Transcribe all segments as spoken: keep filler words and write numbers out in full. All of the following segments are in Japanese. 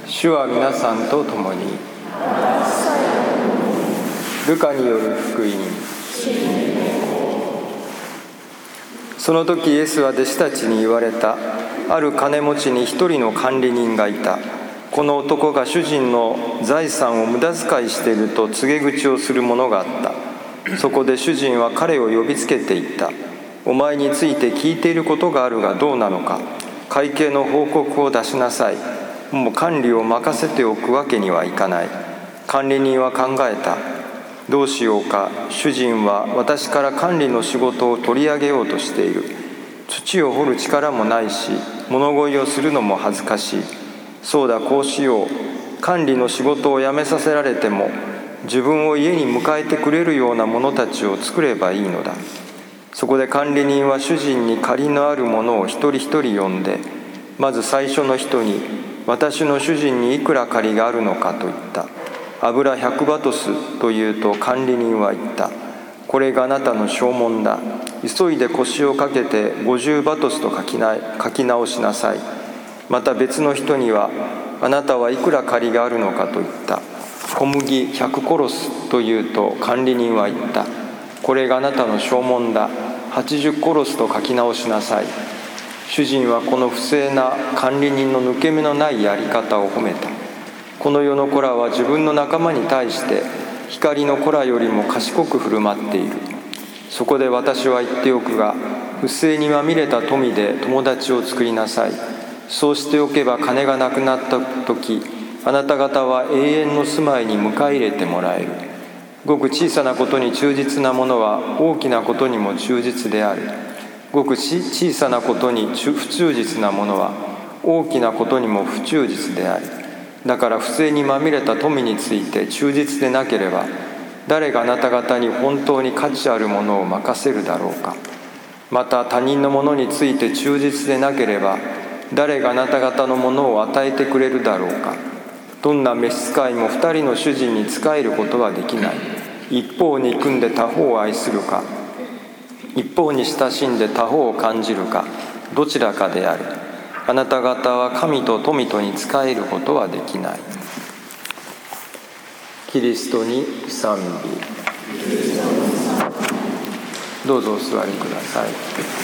主は皆さんと共に。ルカによる福音。その時イエスは弟子たちに言われた。ある金持ちに一人の管理人がいた。この男が主人の財産を無駄遣いしていると告げ口をするものがあった。そこで主人は彼を呼びつけて言った。お前について聞いていることがあるがどうなのか。会計の報告を出しなさい。もう管理を任せておくわけにはいかない。管理人は考えた。どうしようか。主人は私から管理の仕事を取り上げようとしている。土を掘る力もないし、物乞いをするのも恥ずかしい。そうだ、こうしよう。管理の仕事を辞めさせられても、自分を家に迎えてくれるような者たちを作ればいいのだ。そこで管理人は主人に借りのある者を一人一人呼んで、まず最初の人に、私の主人にいくら借りがあるのかと言った。油ひゃくバトスと言うと管理人は言った。これがあなたの証文だ。急いで腰をかけてごじゅうバトスと書きな書き直しなさい。また別の人には、あなたはいくら借りがあるのかと言った。小麦ひゃくコロスと言うと管理人は言った。これがあなたの証文だ。はちじゅうコロスと書き直しなさい。主人はこの不正な管理人の抜け目のないやり方を褒めた。この世の子らは自分の仲間に対して光の子らよりも賢く振る舞っている。そこで私は言っておくが、不正にまみれた富で友達を作りなさい。そうしておけば金がなくなった時、あなた方は永遠の住まいに迎え入れてもらえる。ごく小さなことに忠実な者は大きなことにも忠実である。ごく小さなことに不忠実な者は大きなことにも不忠実である。だから不正にまみれた富について忠実でなければ、誰があなた方に本当に価値あるものを任せるだろうか。また他人のものについて忠実でなければ、誰があなた方のものを与えてくれるだろうか。どんな召使いも二人の主人に仕えることはできない。一方に憎んで他方を愛するか、一方に親しんで他方を感じるか、どちらかである。あなた方は神と富とに仕えることはできない。キリストに賛美。どうぞお座りください。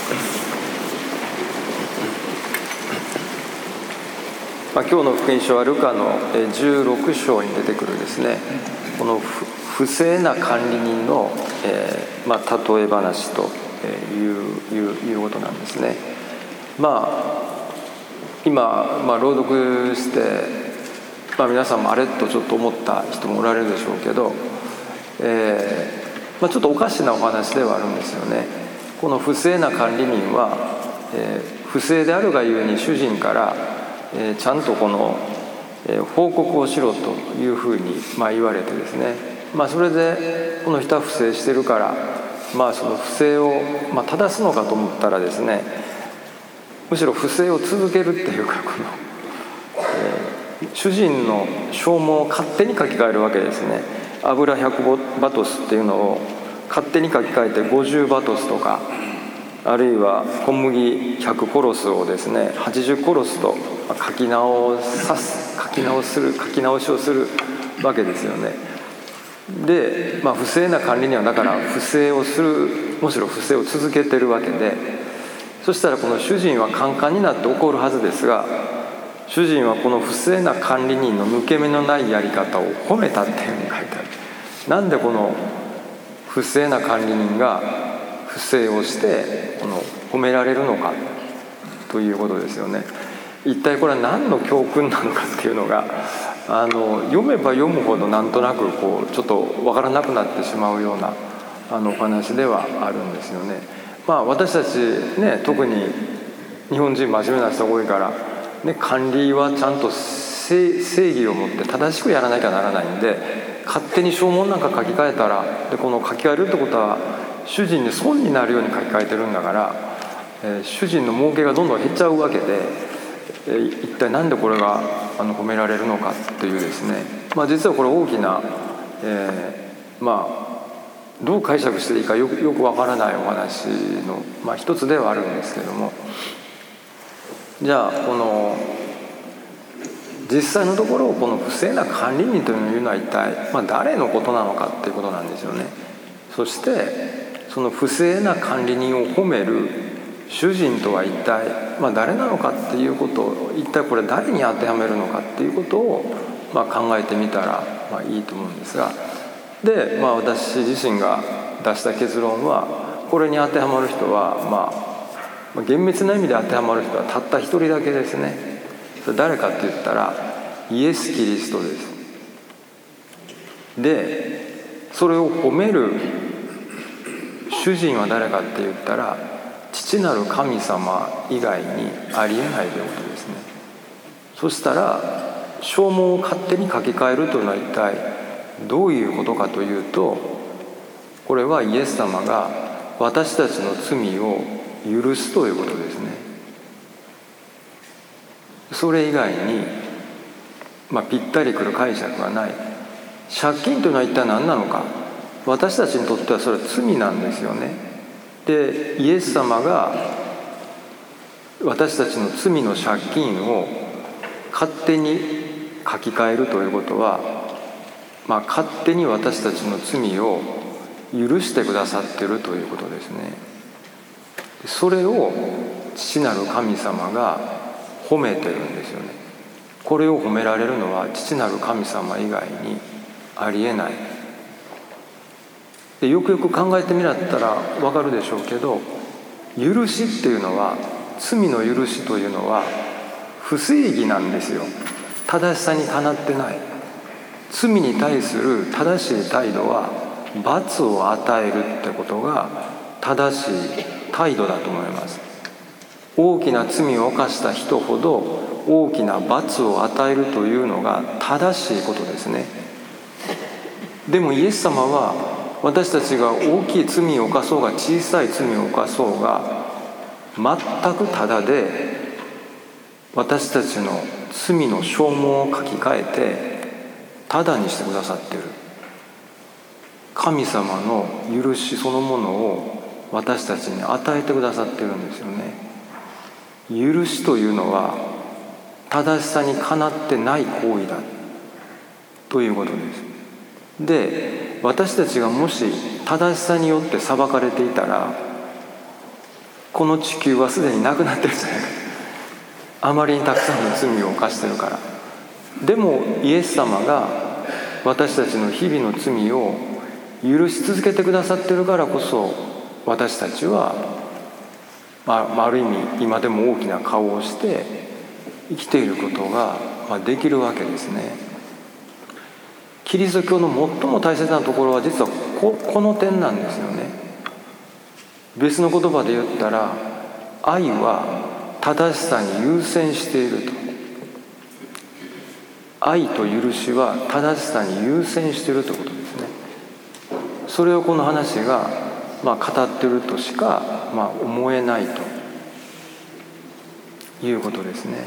まあ、今日の福音書はルカのじゅうろく章に出てくるですね、この不正な管理人の、えーまあ、例え話といういういうことなんですね。まあ今、まあ、朗読して、まあ、皆さんもあれとちょっと思った人もおられるでしょうけど、えーまあ、ちょっとおかしなお話ではあるんですよね。この不正な管理人は、えー、不正であるがゆえに主人から、えー、ちゃんとこの、えー、報告をしろというふうに、まあ、言われてですね、まあ、それでこの人は不正してるから、まあ、その不正を、まあ、正すのかと思ったらですね、むしろ不正を続けるっていうか、この、えー、主人の証文を勝手に書き換えるわけですね。油ひゃくバトスっていうのを勝手に書き換えてごじゅうバトスとか、あるいは小麦ひゃくコロスをですねはちじゅうコロスと書き直さす書き直する書き直しをするわけですよね。で、まあ、不正な管理人はだから不正をする、むしろ不正を続けてるわけで、そしたらこの主人はカンカンになって怒るはずですが、主人はこの不正な管理人の抜け目のないやり方を褒めたっていうふうに書いてある。なんでこの不正な管理人が不正をしてこの褒められるのかということですよね。一体これは何の教訓なのかっていうのが、あの読めば読むほどなんとなくこうちょっと分からなくなってしまうようなあのお話ではあるんですよね。まあ、私たちね、特に日本人真面目な人が多いから、ね、管理はちゃんと正義を持って正しくやらなきゃならないんで、勝手に証文なんか書き換えたら、でこの書き換えるってことは主人に損になるように書き換えてるんだから、えー、主人の儲けがどんどん減っちゃうわけで、えー、一体なんでこれがあの褒められるのかっていうですね、まあ、実はこれ大きな、えー、まあどう解釈していいかよくよくわからないお話の、まあ、一つではあるんですけども、じゃあこの実際のところこの不正な管理人というのは一体、まあ、誰のことなのかっていうことなんですよね。そしてその不正な管理人を褒める主人とは一体、まあ、誰なのかっていうことを、一体これ誰に当てはめるのかっていうことを、まあ、考えてみたら、まあ、いいと思うんですが、で、まあ、私自身が出した結論は、これに当てはまる人は、まあ、厳密な意味で当てはまる人はたった一人だけですね。それ誰かって言ったらイエス・キリストです。でそれを褒める主人は誰かって言ったら、父なる神様以外にありえないということですね。そしたら証文を勝手に書き換えるというのは一体どういうことかというと、これはイエス様が私たちの罪を許すということですね。それ以外に、まあ、ぴったりくる解釈はない。借金というのは一体何なのか。私たちにとってはそれは罪なんですよね。でイエス様が私たちの罪の借金を勝手に書き換えるということは、まあ、勝手に私たちの罪を許してくださっているということですね。それを父なる神様が褒めてるんですよね。これを褒められるのは父なる神様以外にありえない。でよくよく考えてみらったらわかるでしょうけど、許しっていうのは、罪の許しというのは不正義なんですよ。正しさにかなってない。罪に対する正しい態度は罰を与えるってことが正しい態度だと思います。大きな罪を犯した人ほど大きな罰を与えるというのが正しいことですね。でもイエス様は私たちが大きい罪を犯そうが小さい罪を犯そうが全くただで私たちの罪の証文を書き換えてただにしてくださっている。神様の許しそのものを私たちに与えてくださっているんですよね。許しというのは正しさにかなってない行為だということです。で私たちがもし正しさによって裁かれていたら、この地球はすでになくなってるんじゃないか。あまりにたくさんの罪を犯してるから。でもイエス様が私たちの日々の罪を許し続けてくださってるからこそ、私たちは、まあ、ある意味今でも大きな顔をして生きていることができるわけですね。キリスト教の最も大切なところは実は こ, この点なんですよね。別の言葉で言ったら、愛は正しさに優先していると。愛と許しは正しさに優先しているということですね。それをこの話が、まあ、語っているとしか、まあ、思えないということですね。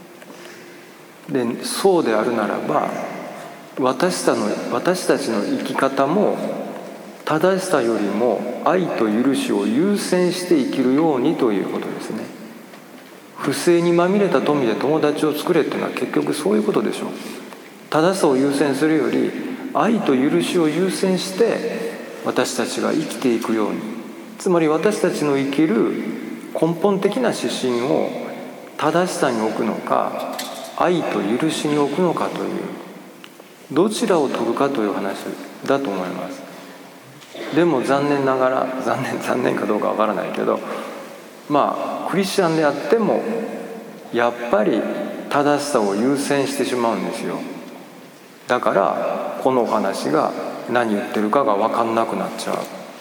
でそうであるならば、私たの私たちの生き方も正しさよりも愛と許しを優先して生きるようにということですね。不正にまみれた富で友達を作れっていうのは結局そういうことでしょう。正しさを優先するより愛と許しを優先して私たちが生きていくように、つまり私たちの生きる根本的な指針を正しさに置くのか愛と許しに置くのかという、どちらを取るかという話だと思います。でも残念ながら、残念残念かどうかわからないけど、まあクリスチャンであってもやっぱり正しさを優先してしまうんですよ。だからこのお話が何言ってるかが分かんなくなっちゃう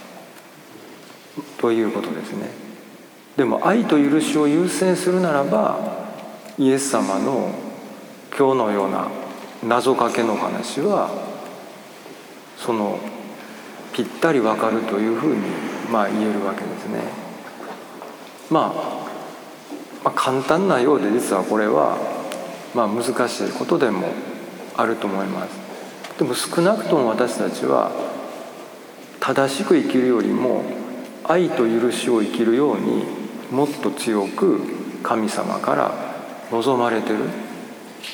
ということですね。でも愛と許しを優先するならば、イエス様の今日のような謎かけの話はそのぴったり分かるというふうにまあ言えるわけですね。まあ、まあ簡単なようで実はこれはまあ難しいことでもあると思います。でも少なくとも私たちは正しく生きるよりも愛と許しを生きるようにもっと強く神様から望まれている。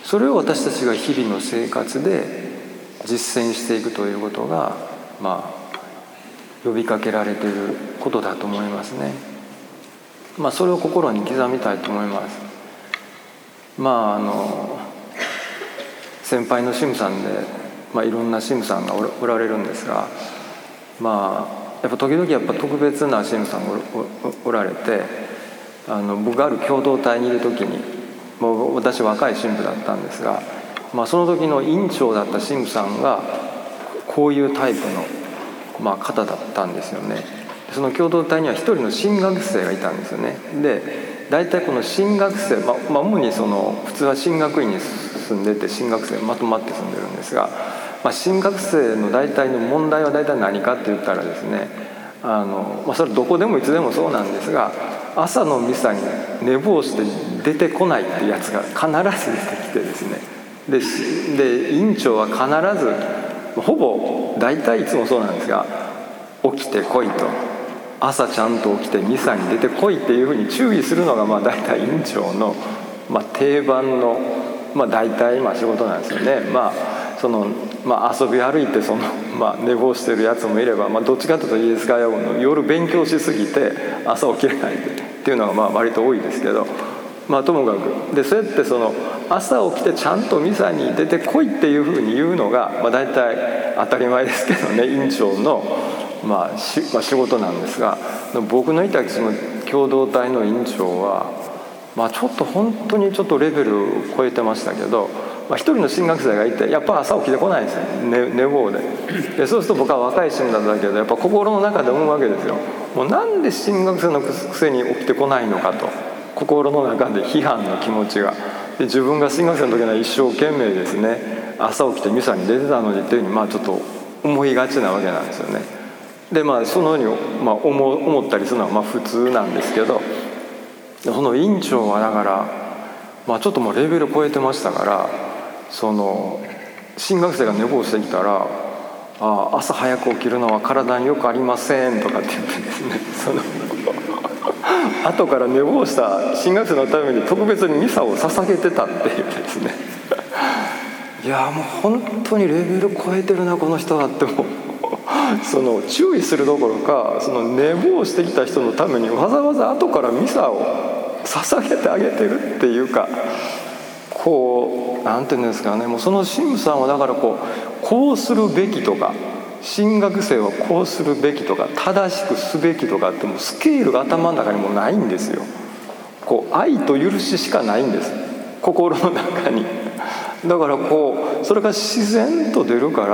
それを私たちが日々の生活で実践していくということが、まあ呼びかけられていることだと思いますね。まあそれを心に刻みたいと思います。まああの先輩の神父さんで、まあ、いろんな神父さんがおられるんですが、まあやっぱ時々やっぱ特別な神父さんが お, お, おられて、あの僕がある共同体にいる時に、もう私若い神父だったんですが、まあ、その時の院長だった神父さんがこういうタイプの、まあ、方だったんですよね。その共同体には一人の新学生がいたんですよね。で大体この新学生、まあ、主にその普通は進学院に住んでて新学生まとまって住んでるんですが、まあ、新学生の大体の問題は大体何かって言ったらですね、あの、まあ、それはどこでもいつでもそうなんですが、朝のミサに寝坊して出てこないっていうやつが必ず出てきてですね、で, で院長は必ずほぼ大体いつもそうなんですが、起きてこいと、朝ちゃんと起きてミサに出てこいっていうふうに注意するのがまあ大体院長の、まあ、定番の、まあ、大体まあ仕事なんですよね。まあそのまあ、遊び歩いてその、まあ、寝坊してるやつもいれば、まあ、どっちかというとイエス会話の夜勉強しすぎて朝起きれないっていうのがまあ割と多いですけど、まあ、ともかくでそうやってその朝起きてちゃんとミサに出てこいっていうふうに言うのが、まあ、大体当たり前ですけどね、院長の、まあしまあ、仕事なんですが、僕のいたその共同体の院長は、まあ、ちょっと本当にちょっとレベルを超えてましたけど、まあ、一人の新学生がいてやっぱ朝起きてこないんですよ、ね、寝坊 で, でそうすると僕は若い新だったけどやっぱ心の中で思うわけですよ。もうなんで新学生のくせに起きてこないのかと、心の中で批判の気持ちが、で自分が新学生の時には一生懸命ですね朝起きてミサに出てたのにっていうふうにまあちょっと思いがちなわけなんですよね。でまあそのように、まあ、思, 思ったりするのはまあ普通なんですけど、その院長はだから、まあ、ちょっともうレベル超えてましたから、その新学生が寝坊してきたら「あ朝早く起きるのは体によくありません」とかって言ってですね、その後から寝坊した新学生のために特別にミサを捧げてたっていうですねいやもう本当にレベル超えてるなこの人はってもその注意するどころか、その寝坊してきた人のためにわざわざ後からミサを捧げてあげてるっていうか、こうなんていうんですかね、もうその神父さんはだからこうこうするべきとか、新学生はこうするべきとか正しくすべきとかってもうスケールが頭の中にもないんですよ。こう愛と許ししかないんです、心の中に。だからこうそれが自然と出るから、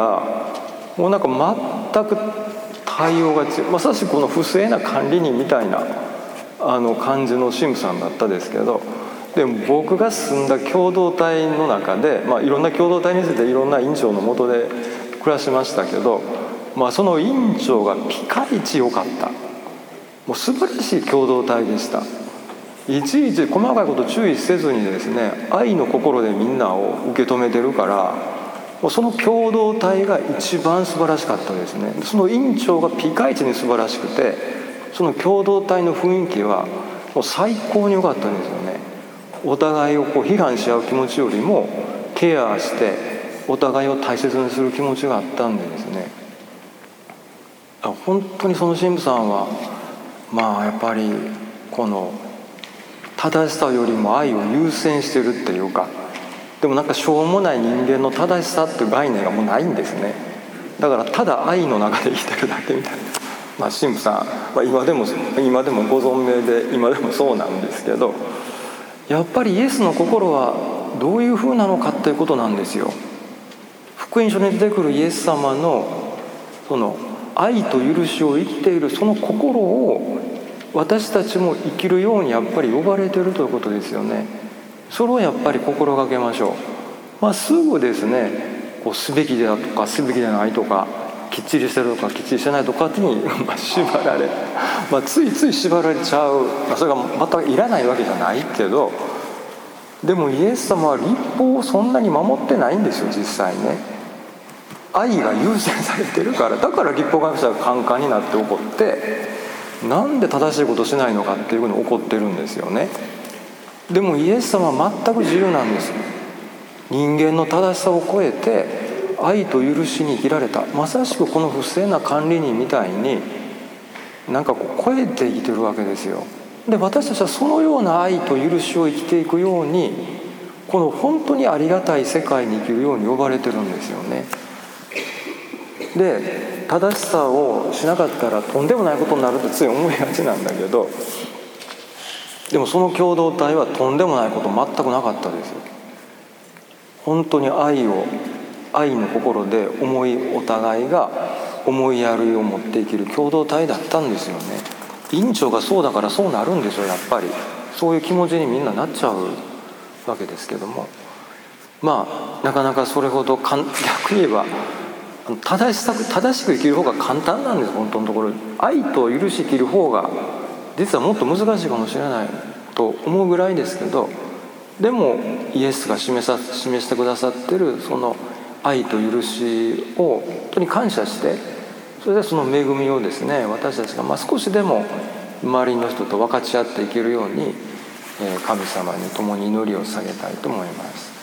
もうなんか全く対応が違う、まさしくこの不正な管理人みたいなあの感じの神父さんだったですけど、でも僕が住んだ共同体の中で、まあ、いろんな共同体についていろんな院長の下で暮らしましたけど、まあ、その院長がピカイチ良かった、もう素晴らしい共同体でした。いちいち細かいこと注意せずにですね、愛の心でみんなを受け止めてるから、もうその共同体が一番素晴らしかったですね。その院長がピカイチに素晴らしくて、その共同体の雰囲気はもう最高に良かったんですよね。お互いをこう批判し合う気持ちよりもケアしてお互いを大切にする気持ちがあったんでですね、本当にその神父さんはまあやっぱりこの正しさよりも愛を優先してるっていうか、でもなんかしょうもない人間の正しさっていう概念がもうないんですね。だからただ愛の中で生きてるだけみたいな、まあ、神父さん、まあ、今でも今でもご存命で今でもそうなんですけど、やっぱりイエスの心はどういうふうなのかっていうことなんですよ。福音書に出てくるイエス様のその愛と許しを生きているその心を私たちも生きるようにやっぱり呼ばれているということですよね。それをやっぱり心がけましょう。まあ、すぐですねこうすべきだとかすべきでないとかきっちりしてるとかきっちりしてないとかに縛られ、まあ、ついつい縛られちゃう、まあ、それが全くいらないわけじゃないけど、でもイエス様は律法をそんなに守ってないんですよ実際ね。愛が優先されてるから、だから律法学者がカンカンになって怒って、なんで正しいことしないのかっていうふうに怒ってるんですよね。でもイエス様は全く自由なんです。 人間の正しさを超えて愛と許しに生きられた、まさしくこの不正な管理人みたいになんかこう超えて生きてるわけですよ。で私たちはそのような愛と許しを生きていくように、この本当にありがたい世界に生きるように呼ばれてるんですよね。で正しさをしなかったらとんでもないことになるってつい思いがちなんだけど、でもその共同体はとんでもないこと全くなかったですよ。本当に愛を愛の心で思い、お互いが思いやりを持って生きる共同体だったんですよね。院長がそうだからそうなるんですよ。やっぱりそういう気持ちにみんななっちゃうわけですけども、まあなかなかそれほどかん逆に言えば正しさ正しく生きる方が簡単なんです。本当のところ愛と許し生きる方が実はもっと難しいかもしれないと思うぐらいですけど、でもイエスが示さ示してくださってるその愛と許しを本当に感謝して、それでその恵みをですね、私たちがまあ少しでも周りの人と分かち合っていけるように、神様に共に祈りを下げたいと思います。